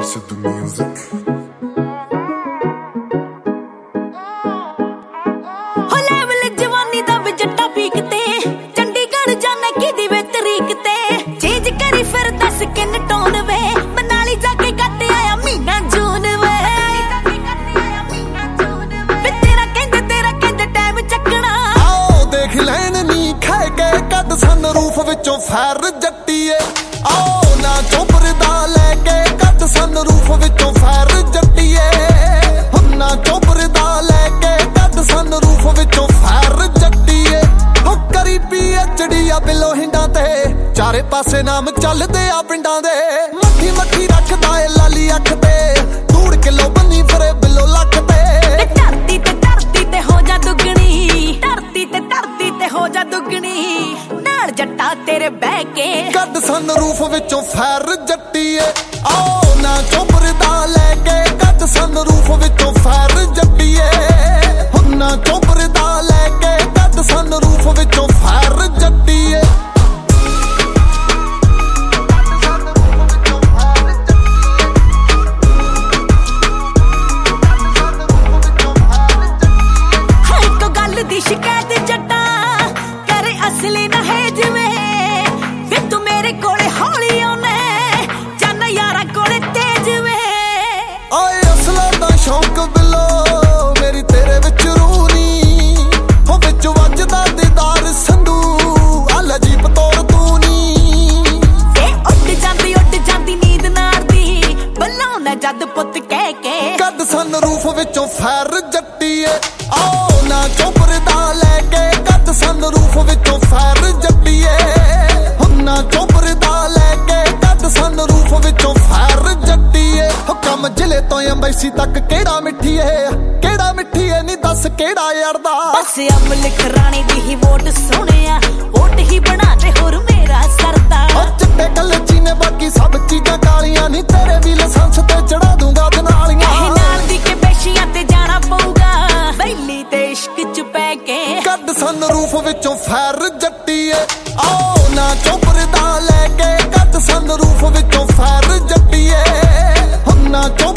Worship the music. ਹੋ level ਜਵਾਨੀ ਦਾ ਵਿਜਟਾ ਪੀਕ ਤੇ ਚੰਡੀਗੜ੍ਹ ਜਾਣਾ ਕਿਦੀ ਵੇ ਤਰੀਕ ਤੇ ਚੇਂਜ ਕਰੀ ਫਿਰ ਦੱਸ ਕਿੰਨ ਟੋਨ ਵੇ ਮਨਾਲੀ ਜਾ ਕੇ ਕੱਟ ਆਇਆ ਮਹੀਨਾ ਜੂਨ ਵੇ ਤੇਰਾ ਕਹਿੰਦੇ ਟਾਈਮ ਚੱਕਣਾ ਆਓ ਦੇਖ ਲੈਣ ਨੀ ਖੈ ਕੇ ਕੱਢ ਸਨ ਰੂਫ ਵਿੱਚੋਂ ਫੈਰ ਜੱਟੀਏ ਆਓ ਨਾ ਚੋਪਰਦਾ ਲੈ ਕੇ ਕੱਢ ਸਨ ਰੂਫ ਵਿੱਚੋਂ ਫੈਰ ਜੱਟੀਏ ਹੁਣਾ ਚੋਪਰਦਾ ਲੈ ਕੇ ਕੱਢ ਸਨ ਰੂਫ ਵਿੱਚੋਂ ਫੈਰ ਜੱਟੀਏ ਹੋ ਕਰੀ PhD ਆ ਬਿੱਲੋ ਹਿੰਡਾਂ ਤੇ ਚਾਰੇ ਪਾਸੇ ਨਾਮ ਚੱਲਦੇ ਆ ਪਿੰਡਾਂ ਦੇ ਮੱਠੀ ਮੱਠੀ ਰੱਖਦਾ ਏ ਲਾਲੀ ਅੱਖ ਤੇ ਧੂੜ ਕਿਲੋ ਬੰਨੀ ਫਿਰੇ ਬਿੱਲੋ ਲੱਖ ਤੇ ਧਰਤੀ ਤੇ ਹੋ ਜਾ ਦੁੱਗਣੀ ਧਰਤੀ ਤੇ ਹੋ ਜਾ ਦੁੱਗਣੀ ਨਾਲ ਜੱਟਾ ਤੇਰੇ ਬਹਿ ਕੇ ਕੱਢ ਸਨ ਰੂਫ ਵਿੱਚੋਂ ਫੈਰ ਜੱਟੀਏ ਆਓ ਨਾ ਚੋਪਰਦਾ ਲੈ ਕੇ ਕੱਢ ਸਨ ਰੂਫ ਵਿੱਚੋਂ ਫੈਰ ਜੱਟੀਏ ਹੁਣਾ ਚੋਪਰਦਾ ਲੈ ਕੇ ਕੱਢ ਸਨ ਰੂਫ ਵਿੱਚੋਂ ਫੈਰ ਜੱਟੀਏ ਇੱਕ ਗੱਲ ਦੀ ਸ਼ਿਕਾਇਤ ਜੱਟਾ ਕਰੇ ਅਸਲੀ ਨਾ ਹੈ ਜਿਵੇਂ ਵੇ ਤੂੰ ਮੇਰੇ ਕੋਲੇ ਹੌਲੀ ਆਉਨੇ ਚੰਨ ਯਾਰਾਂ ਕੋਲੇ ਤੇਜ ਵੇ ਓਏ ਅਸਲਾ ਦਾ ਸ਼ੌਂਕ ਬਿੱਲੋ ਮੇਰੀ ਤੇਰੇ ਵਿੱਚ ਰੂਹ ਨੀ ਹੋ ਵਿੱਚ ਵੱਜਦਾ ਦੀਦਾਰ ਸੰਧੂ ਆਲਾ ਜੀਪ ਤੋਰ ਤੂੰ ਨੀ ਵੇ ਉੱਡ ਜਾਂਦੀ ਨੀਂਦ ਨਾਰਦੀ ਬੁਲਾਉਣਾ ਜਦ ਪੁੱਤ ਕਹਿ ਕੇ ਕੱਢ ਸਨ ਰੂਫ ਵਿੱਚੋਂ ਫੈਰ ਜੱਟੀਏ ਆਓ ਨਾ ਚੋਪਰਦਾ ਲੈ ਕੇ ਕੱਢ ਸਨ ਰੂਫ ਵਿੱਚੋਂ ਫੈਰ ਜੱਟੀਏ ਹੁਣਾ ਚੋਪਰਦਾ ਲੈ ਕੇ ਕੱਢ ਸਨ ਰੂਫ ਵਿੱਚੋਂ ਫੈਰ ਜੱਟੀਏ ਹੁਕਮ ਜ਼ਿਲ੍ਹੇ ਤੋਂ ਅੰਬੈਸੀ ਤੱਕ ਕਿਹੜਾ ਮਿੱਠੀਏ ਨੀ ਦੱਸ ਕਿਹੜਾ ਯੜਦਾ ਬਸ ਅਮਲ ਖਰਾਣੀ ਦੀ ਹੀ ਵੋਟ ਸੋਹਣਿਆ ਵੋਟ ਹੀ ਬਣਾ ਦੇ ਹੋਰ ਮੇਰਾ ਸਰਦਾ ਉਹ ਚਿੱਟੇ ਕਲਚੀ ਨੇ ਬਾਕੀ ਸਭ ਚੀਜ਼ਾਂ ਕਾਲੀਆਂ ਨੀ ਤੇਰੇ ਵੀ ਲਾਇਸੈਂਸ ਤੇ ਚੜਾ ਦੂੰਗਾ ਦਨਾਲੀਆਂ ਇਹ ਨਾਲ ਦੀ ਕੇ ਬੇਸ਼ੀਆਂ ਤੇ ਜਾਣਾ ਪਊਗਾ ਵੈਲੀ ਤੇ ਇਸ਼ਕ ਚ ਪੈ ਕੇ ਕੱਢ ਸਨ ਰੂਫ ਵਿੱਚੋਂ ਫੈਰ ਜੱਟੀਏ ਆਓ ਨਾ ਚੋਪਰਦਾ ਲੈ ਕੇ ਕੱਢ ਸਨ ਰੂਫ ਵਿੱਚੋਂ ਫੈਰ ਜੱਟੀਏ ਹੁਣਾ